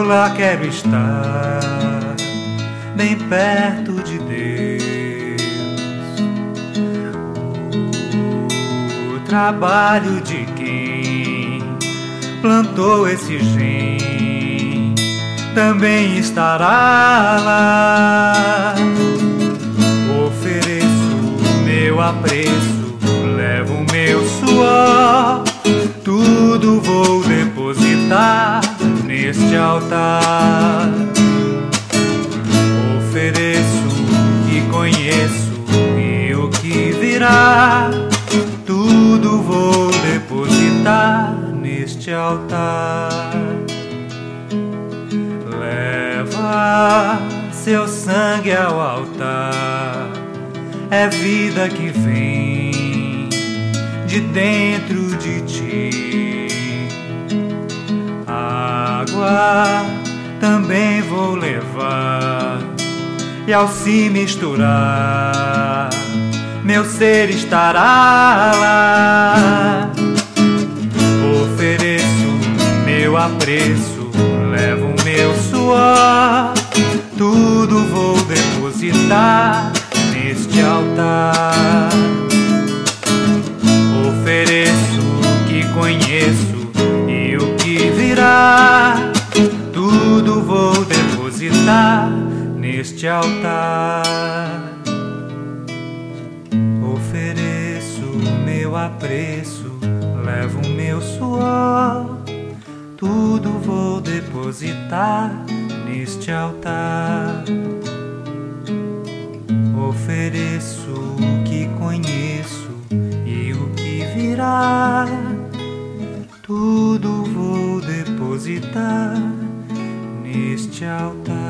lá quero estar, bem perto de Deus. O trabalho de quem plantou esse gen também estará lá. Ofereço meu apreço, levo o meu suor, tudo vou depositar neste altar. Ofereço o que conheço e o que virá, tudo vou depositar neste altar. Leva seu sangue ao altar, é vida que vem de dentro de ti. Água também vou levar, e ao se misturar, meu ser estará lá. Ofereço meu apreço, levo o meu suor, tudo vou depositar neste altar. Ofereço o que conheço e o que virá, tudo vou depositar neste altar. Ofereço meu apreço, levo o meu suor, tudo vou depositar neste altar. Ofereço o que conheço e o que virá, tudo vou depositar neste altar.